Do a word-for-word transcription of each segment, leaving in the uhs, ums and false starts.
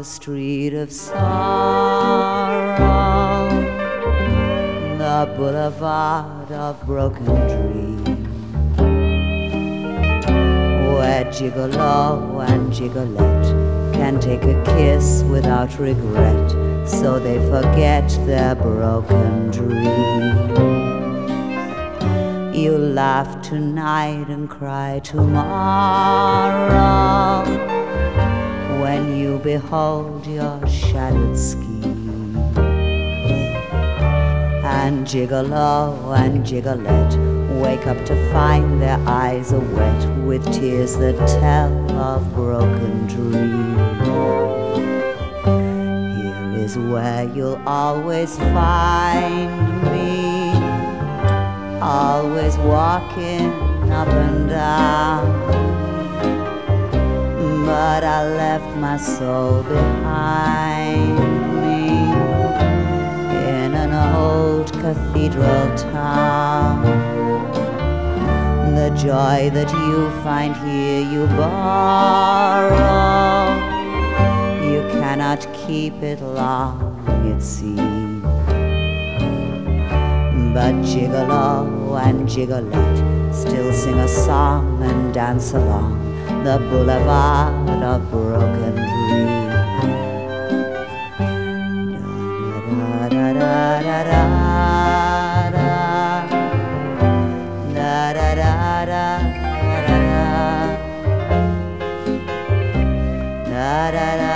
the street of sorrow, the boulevard of broken dreams, where gigolo and gigolette can take a kiss without regret, so they forget their broken dreams. You laugh tonight and cry tomorrow when you behold your shattered schemes. And gigolo and gigolette wake up to find their eyes are wet with tears that tell of broken dreams. Here is where you'll always find me, always walking up and down. But I left my soul behind me in an old cathedral town. The joy that you find here you borrow, you cannot keep it long, it seems. But gigolo and gigolette still sing a song and dance along the boulevard of broken dreams. Da da da da da da da da da da da da da.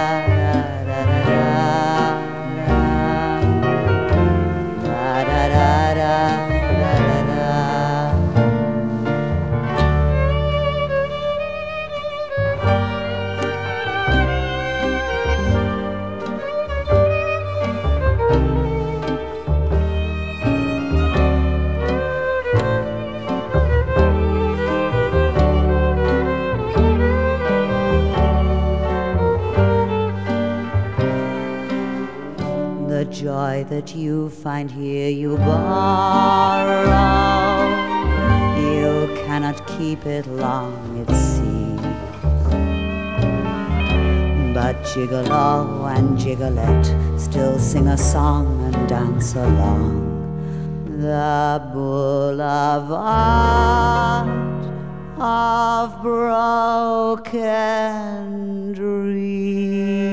The joy that you find here you borrow, you cannot keep it long, it seems. But gigolo and gigolette still sing a song and dance along the boulevard of broken dreams.